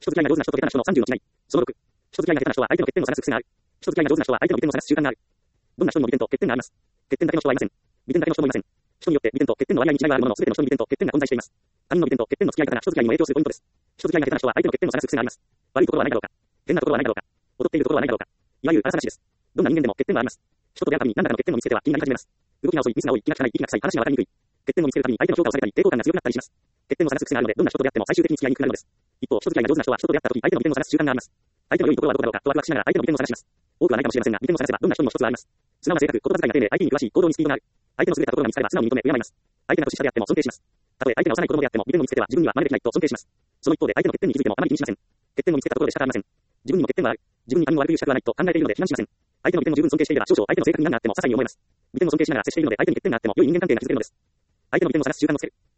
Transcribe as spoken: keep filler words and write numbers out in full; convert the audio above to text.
人付き合いが上手な人と下手な人のさんじゅうの違い。そのろく、人付き合いが下手な人は相手の欠点を探す癖がある。人付き合いが上手な人は相手の利点を探す習慣がある。どんな人にも利点と欠点があります。欠点だけの人はいません。利点だけの人もいません。人によって利点と欠点の割合に違いがあるものの、すべての人に利点と欠点が混在しています。他人の利点と欠点の付き合い方が人付き合いにも影響するポイントです。人付き合いが下手な人は相手の欠点を探す癖があります。悪いところはないだろうか。変なところはないだろうか。劣っているところはないだろうか。いわゆる荒さなしです。どんな人間でも欠点はあります。人と出会うたびに何らかの欠点を見つけては気になり始めます。動きが遅い、ミスが多い、気が利かない、息が臭い、話がわかりにくい。欠点を見つけるたびに相手の評価をされたり、抵抗感が強くなったりします。欠点を探す癖があるので、どんな人と出会っても最終的に付き合いにくくなるのです。一方、人付き合いが上手な人は人と出会った時、相手の利点を探す習慣があります。相手の良いところはどこだろうかとワクワクしながら相手の利点を探します。多くはないかもしれませんが、利点を探せばどんな人にも一つはあります。素直な性格、言葉遣いが丁寧、相手に詳しい、行動にスピードがある。相手の優れたところが見つかれば素直に認め、敬います。相手が年下であっても尊敬します。たとえ相手が幼い子供であっても、利点を見つけては自分には真似できないと尊敬します。その一方で相手の欠点に気づいてもあまり気にしません。欠点を見つけたところで仕方ありません。自分にも欠点はある。自分に他人を悪く言う資格はないと考えているので非難しません。相手の利点も十分尊敬していれば少々相手の性格に難があっても些細に思えます。利点を尊敬しながら接しているので相手に欠点があっても良い人間関係が築けるのです。相手の利点を探す習慣をつける。